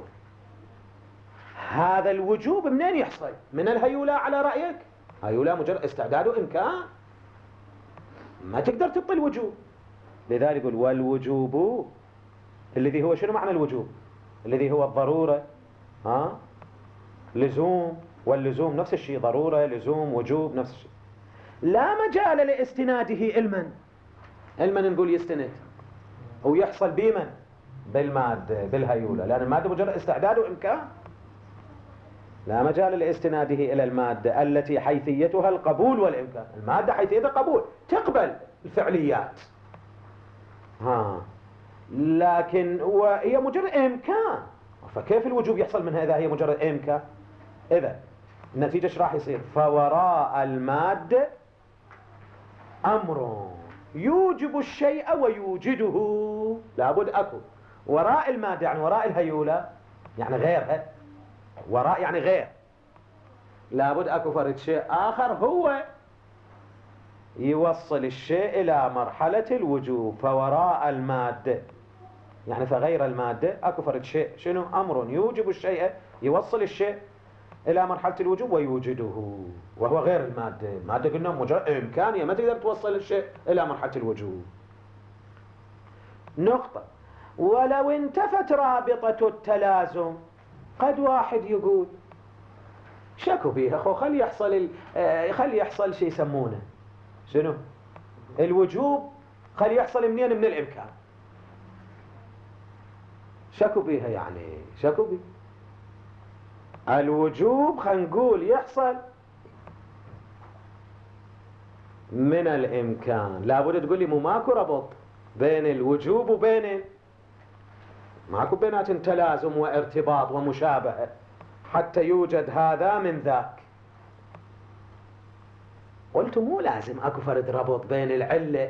هذا الوجوب منين يحصل؟ من الهيولة على رأيك؟ هيولة مجرد استعداد وإمكان، ما تقدر تبطل الوجوب. لذلك يقول والوجوب الذي هو شنو معنى الوجوب؟ الذي هو الضرورة، ها؟ لزوم، واللزوم نفس الشيء، ضرورة لزوم وجوب نفس الشيء. لا مجال لاستناده علما. علما نقول يستند ويحصل بمن؟ بالمادة، بالهيولة، لأن المادة مجرد استعداد وإمكان. لا مجال لاستناده إلى المادة التي حيثيتها القبول والإمكان. المادة حيثيتها قبول، تقبل الفعليات، ها، لكن وهي مجرد إمكان. فكيف الوجوب يحصل منها إذا هي مجرد إمكان؟ إذا النتيجة ايش راح يصير؟ فوراء المادة أمر يوجب الشيء ويوجده. لابد أكو وراء المادة، يعني وراء الهيولة، يعني غيرها. وراء يعني غير. لابد أكو فرد شيء آخر هو يوصل الشيء إلى مرحلة الوجوب. فوراء المادة يعني فغير المادة أكو فرد شيء شنو؟ أمر يوجب الشيء، يوصل الشيء إلى مرحلة الوجوب ويوجده، وهو غير المادة. المادة قلنا مجرد إمكانية، ما تقدر توصل الشيء إلى مرحلة الوجوب. نقطة. ولو انتفت رابطة التلازم، قد واحد يقول شكو بيها خو خلي يحصل ال... خلي يحصل شيء يسمونه شنو؟ الوجوب. خلي يحصل منين؟ من الإمكان. شكو بيها يعني شكو بي الوجوب خلينا نقول يحصل من الإمكان. لابد تقول لي مو ماكو ربط بين الوجوب وبين ماكو بينات تلازم وارتباط ومشابهة حتى يوجد هذا من ذاك. قلت مو لازم اكو فرد ربط بين العلة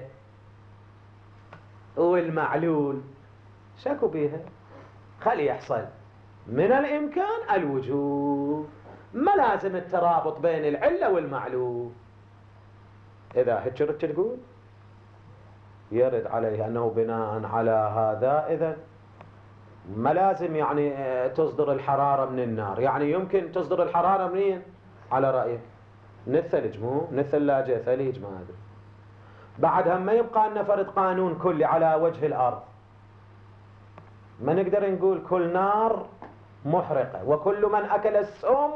والمعلول. شكو بيها خلي يحصل من الإمكان الوجوب، ما لازم الترابط بين العلة والمعلول. إذا هيك ردت تقول يرد عليه أنه بناء على هذا إذا ما لازم يعني تصدر الحرارة من النار. يعني يمكن تصدر الحرارة منين؟ على رأيك من الثلج، مو من الثلاجة ثلج ما أدري. بعدها ما يبقى لنا فرد قانون كلي على وجه الأرض. ما نقدر نقول كل نار محرقة وكل من أكل السم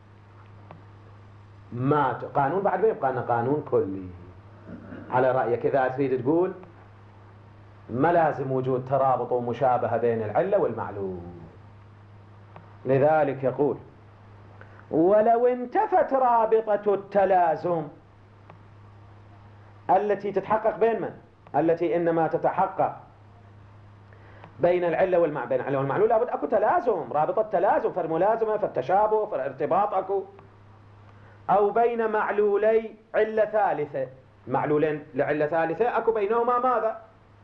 مات. قانون بعد ما يبقى لنا قانون كلي على رأيك. إذا تريد تقول ما لازم وجود ترابط ومشابهة بين العلة والمعلول. لذلك يقول ولو انتفت رابطة التلازم التي تتحقق بين من؟ التي إنما تتحقق بين العلة والمع بين العلة والمعلول لابد أكو تلازم، رابطة تلازم، فالملازمة فالتشابه فالارتباط أكو، أو بين معلولي علة ثالثة، معلولين لعلة ثالثة أكو بينهما ماذا؟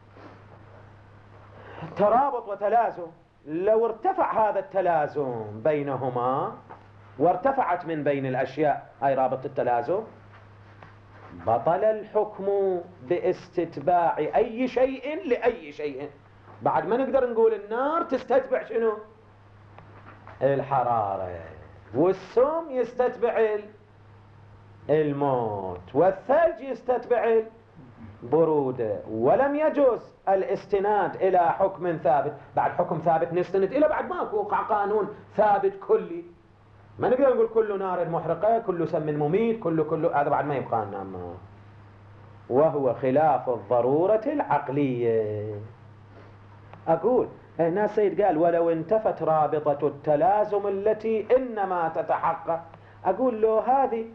ترابط وتلازم. لو ارتفع هذا التلازم بينهما وارتفعت من بين الأشياء هاي رابط التلازم، بطل الحكم باستتباع أي شيء لأي شيء. بعد ما نقدر نقول النار تستتبع شنو؟ الحرارة، والسم يستتبع الموت، والثلج يستتبع البرودة، ولم يجوز الاستناد إلى حكم ثابت. بعد حكم ثابت نستند إلى بعد ماكو قانون ثابت كلي، ما نقدر نقول كل نار محرقة، كل سم مميت، كل كل هذا بعد ما يبقى لنا، وهو خلاف الضرورة العقلية. أقول هنا السيد قال ولو انتفت رابطة التلازم التي إنما تتحقق، أقول له هذه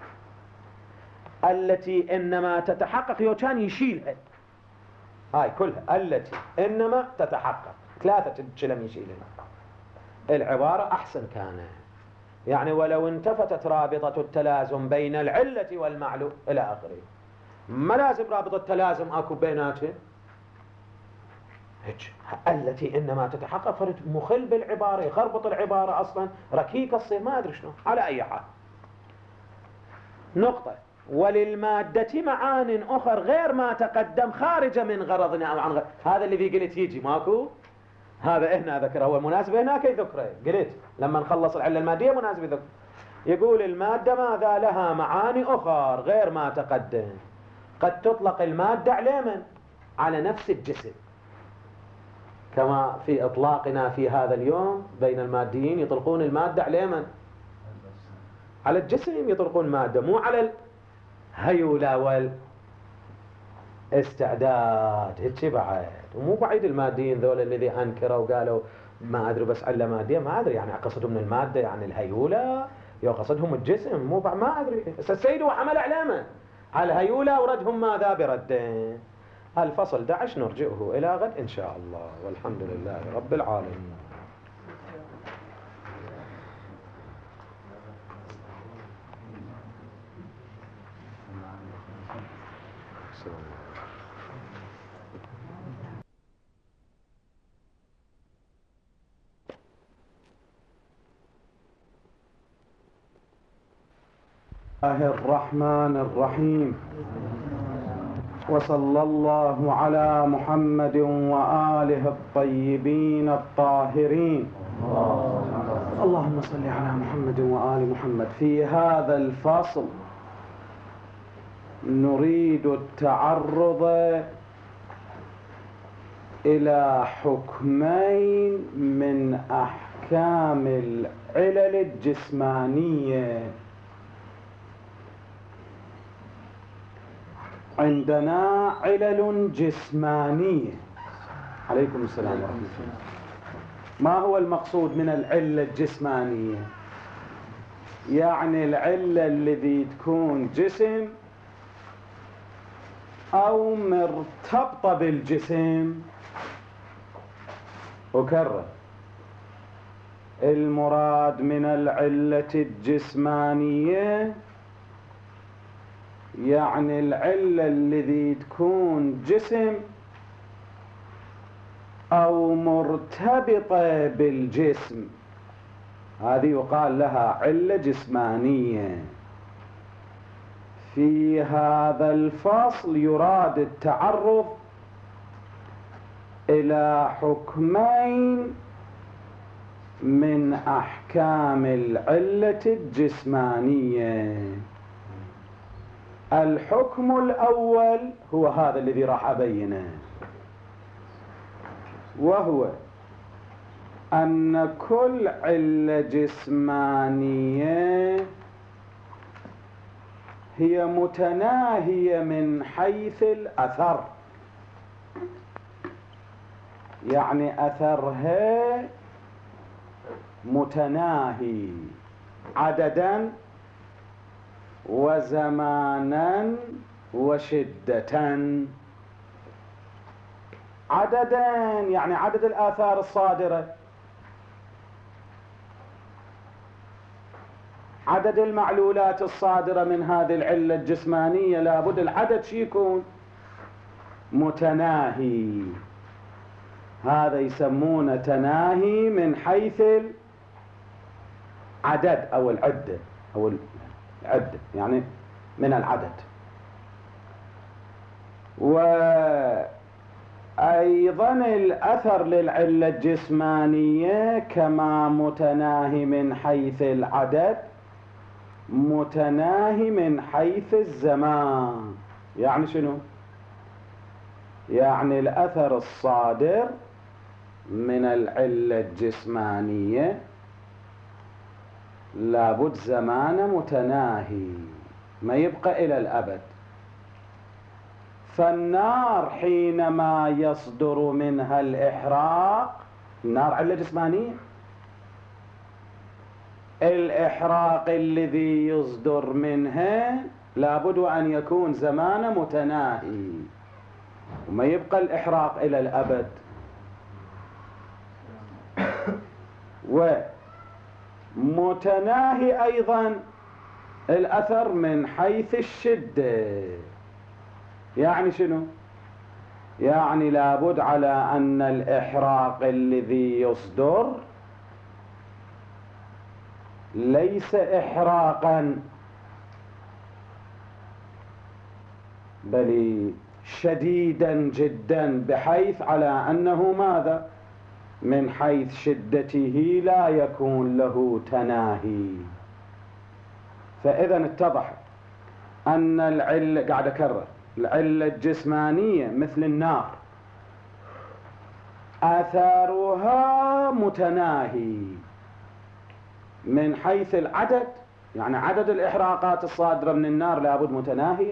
التي إنما تتحقق يو كان يشيلها، هاي كلها التي إنما تتحقق ثلاثة كلام يشيلها، العبارة أحسن كانت، يعني ولو انتفتت رابطة التلازم بين العلة والمعلول إلى آخره. ما لازم رابطة التلازم أكو بيناتهم، التي إنما تتحقق فرد مخل بالعبارة، يخربط العبارة أصلا ركيكة تصير ما أدري شنو. على أي حال، نقطة. وللمادة معان أخر غير ما تقدم خارجة من غرضنا أو عن غرض. هذا اللي قلت يجي ماكو، هذا هنا ذكره، هو المناسب هناك يذكره، قلت لما نخلص العلة المادية مناسب يذكر. يقول المادة ماذا لها معاني أخر غير ما تقدم. قد تطلق المادة على من؟ على نفس الجسم، كما في إطلاقنا في هذا اليوم بين الماديين يطلقون المادة على من؟ على الجسم يطلقون مادة، مو على الهيولة والاستعداد. هيك بعد، ومو بعيد الماديين ذول الذي أنكروا وقالوا ما أدري بس علة مادية، ما أدري يعني قصدهم من المادة يعني الهيولة، يو قصدهم الجسم، مو ما أدري. السيد هو حمل على من؟ على الهيولة وردهم ماذا بردين. الفصل دعش نرجئه إلى غد إن شاء الله، والحمد لله رب العالمين. الله الرحمن الرحيم، وصلى الله على محمد وآله الطيبين الطاهرين. اللهم صل على محمد وآل محمد. في هذا الفصل نريد التعرض إلى حكمين من أحكام العلل الجسمانية. عندنا علل جسمانية. عليكم السلام ورحمة الله. ما هو المقصود من العلة الجسمانية؟ يعني العلة الذي تكون جسم أو مرتبطة بالجسم. أكرر، المراد من العلة الجسمانية يعني العلة الذي تكون جسم أو مرتبطة بالجسم، هذه يقال لها علة جسمانية. في هذا الفصل يراد التعرض إلى حكمين من أحكام العلة الجسمانية. الحكم الأول هو هذا الذي راح أبينه، وهو أن كل علة جسمانية هي متناهية من حيث الأثر، يعني أثرها متناهي عددا وزمانا وشدة. عددا يعني عدد الآثار الصادرة، عدد المعلولات الصادرة من هذه العلة الجسمانية لابد العدد شي يكون متناهي. هذا يسمونه تناهي من حيث العدد أو العدة أو العدة يعني من العدد. وأيضا الأثر للعلة الجسمانية كما متناهي من حيث العدد متناهي من حيث الزمان. يعني شنو؟ يعني الأثر الصادر من العلة الجسمانية لابد زمانه متناهي ما يبقى إلى الأبد. فالنار حينما يصدر منها الإحراق، النار علة جسمانية، الإحراق الذي يصدر منها لابد أن يكون زمانه متناهي وما يبقى الإحراق إلى الأبد. ومتناهي أيضا الأثر من حيث الشدة. يعني شنو؟ يعني لابد على أن الإحراق الذي يصدر ليس إحراقا بل شديدا جدا بحيث على أنه ماذا؟ من حيث شدته لا يكون له تناهي. فإذا اتضح أن العلة، قاعد أكرر، العلة الجسمانية مثل النار آثارها متناهي من حيث العدد، يعني عدد الإحراقات الصادرة من النار لابد متناهية،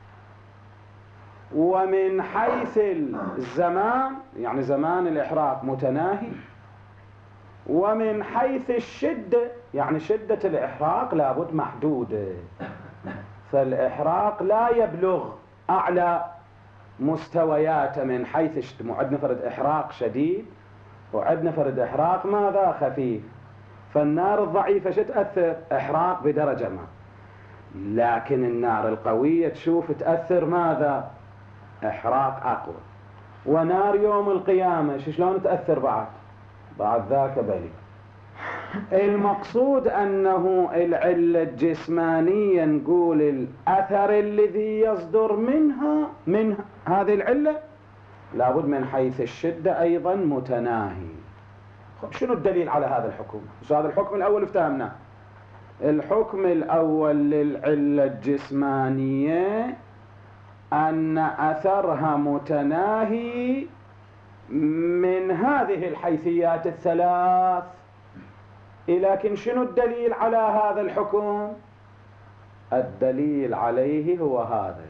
ومن حيث الزمان يعني زمان الإحراق متناهي، ومن حيث الشدة يعني شدة الإحراق لابد محدودة. فالإحراق لا يبلغ أعلى مستوياته من حيث الشدة. مو عندنا فرد إحراق شديد وعندنا فرد إحراق ماذا؟ خفيف. فالنار الضعيفة شو تأثر؟ إحراق بدرجة ما، لكن النار القوية تشوف تأثر ماذا؟ إحراق أقوى. ونار يوم القيامة شلون تأثر بعد؟ بعد ذاك بلي. المقصود أنه العلة الجسمانية نقول الأثر الذي يصدر منها من هذه العلة لابد من حيث الشدة أيضا متناهي. شنو الدليل على هذا الحكم؟ هذا الحكم الأول افتهمناه. الحكم الأول للعلة الجسمانية أن أثرها متناهي من هذه الحيثيات الثلاث. لكن شنو الدليل على هذا الحكم؟ الدليل عليه هو هذا،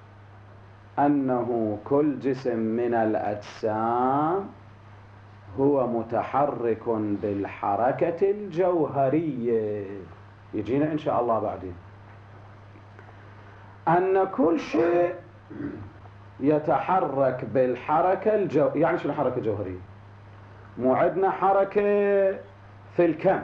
أنه كل جسم من الأجسام هو متحرك بالحركة الجوهرية، يجينا إن شاء الله بعدين. أن كل شيء يتحرك بالحركة الجو... يعني شنو حركة جوهرية؟ مو عندنا حركة في الكم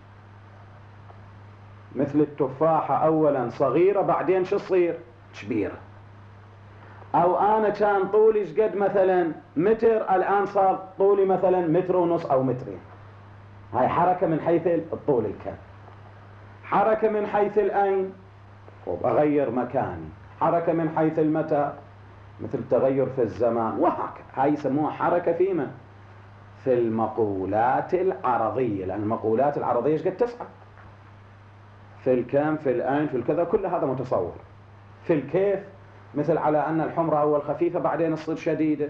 مثل التفاحة أولا صغيرة بعدين شو تصير؟ كبيرة. أو أنا كان طولي شقد مثلا متر الآن صار طولي مثلا متر ونص أو مترين. هاي حركة من حيث الطول الكم. حركة من حيث الأين وأغير مكاني. حركة من حيث المتى مثل تغير في الزمان وهكذا. هاي يسموها حركة فيما في المقولات العرضية، لأن المقولات العرضية ايش قد تسعى في الكم في الأين في الكذا كل هذا متصور. في الكيف مثل على أن الحمرة أول خفيفة بعدين تصير شديدة.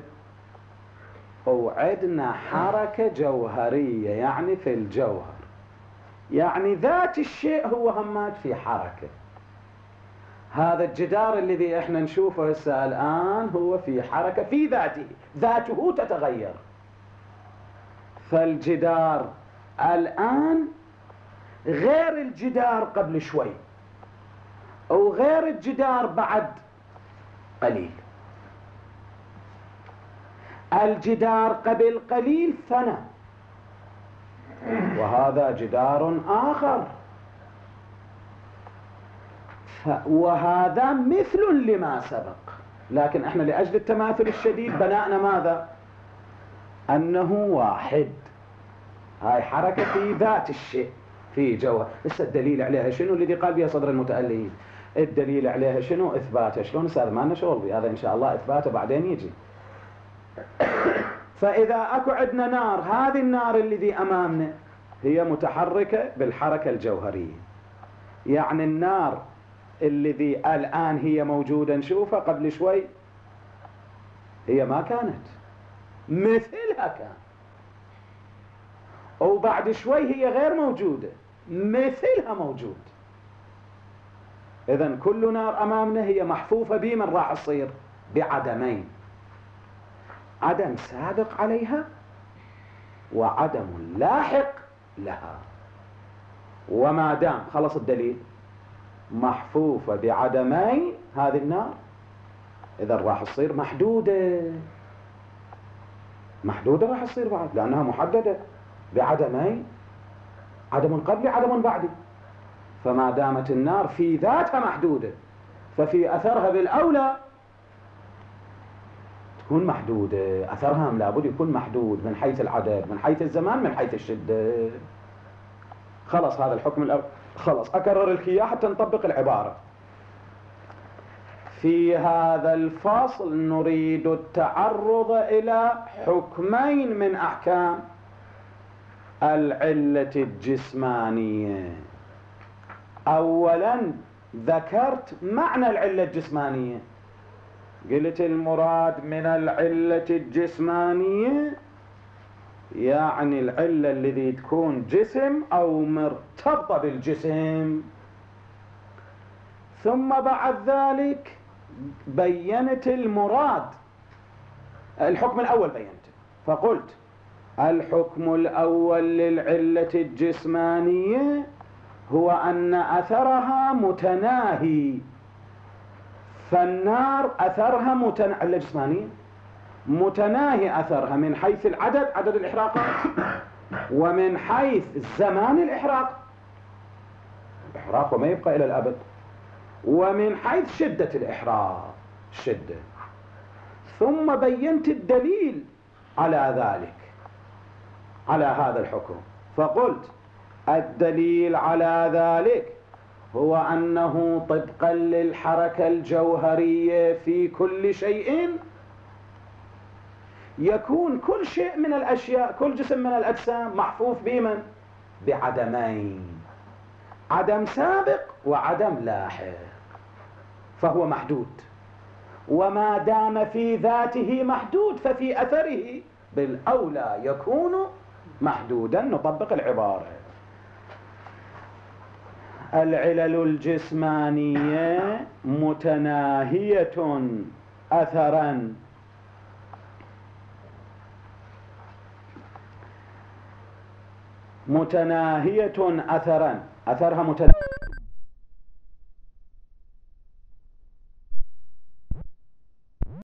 وعدنا حركة جوهرية يعني في الجوهر، يعني ذات الشيء هو همات في حركة. هذا الجدار الذي احنا نشوفه هسه الآن هو في حركة في ذاته، ذاته تتغير. فالجدار الآن غير الجدار قبل شوي وغير الجدار بعد قليل. الجدار قبل قليل فنى، وهذا جدار آخر، وهذا مثل لما سبق، لكن احنا لأجل التماثل الشديد بناءنا ماذا؟ أنه واحد. هاي حركة في ذات الشيء في جوهر. بس الدليل عليها شنو؟ الذي قال بها صدر المتألهين. الدليل عليها شنو؟ إثباتها. شلون أستاذ؟ ما لنا شغل بهذا، إن شاء الله إثباته بعدين يجي. فإذا أكو عندنا نار، هذه النار الذي أمامنا هي متحركة بالحركة الجوهرية، يعني النار الذي الآن هي موجودة نشوفها قبل شوي هي ما كانت، مثلها كان، وبعد شوي هي غير موجودة مثلها موجود. إذن كل نار أمامنا هي محفوفة بمن راح تصير؟ بعدمين، عدم سابق عليها وعدم لاحق لها. وما دام خلص الدليل محفوفة بعدمين هذه النار، إذا راح تصير محدودة، محدودة راح تصير بعد، لأنها محددة بعدمين، عدم قبلي عدم بعدي. فما دامت النار في ذاتها محدودة، ففي أثرها بالأولى تكون محدودة. أثرها لابد يكون محدود من حيث العدد، من حيث الزمان، من حيث الشدة. خلص هذا الحكم الأول. خلص أكرر لك إياه حتى نطبق العبارة. في هذا الفصل نريد التعرض إلى حكمين من أحكام العلة الجسمانية. أولا ذكرت معنى العلة الجسمانية، قلت المراد من العلة الجسمانية يعني العلة الذي تكون جسم أو مرتبطة بالجسم. ثم بعد ذلك بينت المراد، الحكم الأول بينته، فقلت الحكم الأول للعلة الجسمانية هو أن أثرها متناهي. فالنار أثرها متناهي، علة جسمانية متناهي أثرها من حيث العدد، عدد الإحراقات، ومن حيث زمان الإحراق، الإحراق وما يبقى إلى الأبد، ومن حيث شدة الإحراق، الشدة. ثم بينت الدليل على ذلك، على هذا الحكم، فقلت الدليل على ذلك هو أنه طبقا للحركة الجوهرية في كل شيء يكون كل شيء من الأشياء، كل جسم من الأجسام محفوف بمن؟ بعدمين، عدم سابق وعدم لاحق، فهو محدود. وما دام في ذاته محدود ففي أثره بالأولى يكون محدودا. نطبق العبارة. العلل الجسمانية متناهية أثرا متناهية أثرا أثرها متناهية